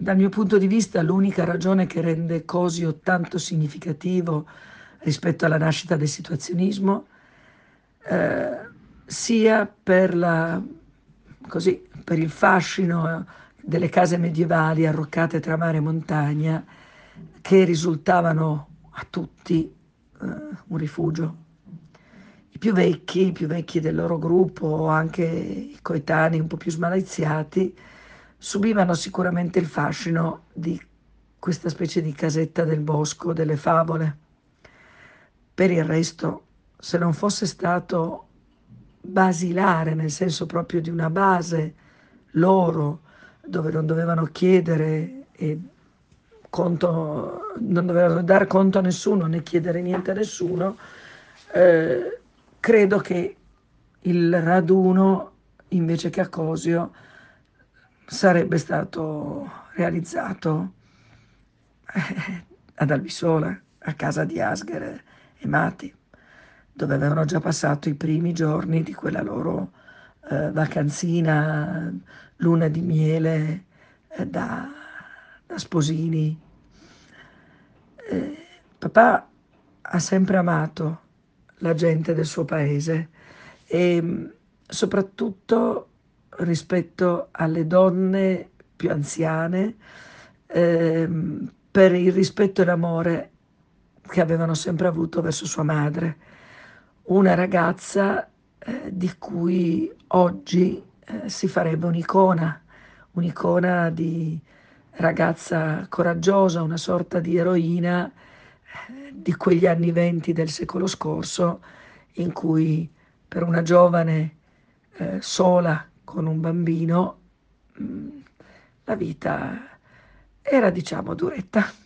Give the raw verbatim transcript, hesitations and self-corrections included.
dal mio punto di vista l'unica ragione che rende Cosio tanto significativo rispetto alla nascita del situazionismo, ehm, sia per la così, per il fascino delle case medievali arroccate tra mare e montagna, che risultavano a tutti, ehm, un rifugio. I più vecchi, i più vecchi del loro gruppo, o anche i coetanei un po' più smaliziati, subivano sicuramente il fascino di questa specie di casetta del bosco delle favole. Per il resto, se non fosse stato basilare, nel senso proprio di una base loro, dove non dovevano chiedere e conto non dovevano dar conto a nessuno, né chiedere niente a nessuno, ehm, credo che il raduno, invece che a Cosio, sarebbe stato realizzato eh, ad Albisola, a casa di Asger e Mati, dove avevano già passato i primi giorni di quella loro eh, vacanzina, luna di miele eh, da, da sposini. Eh, papà ha sempre amato la gente del suo paese e mh, soprattutto rispetto alle donne più anziane, ehm, per il rispetto e l'amore che avevano sempre avuto verso sua madre, una ragazza eh, di cui oggi eh, si farebbe un'icona, un'icona di ragazza coraggiosa, una sorta di eroina eh, di quegli anni venti del secolo scorso, in cui per una giovane eh, sola con un bambino mh, la vita era, diciamo, duretta.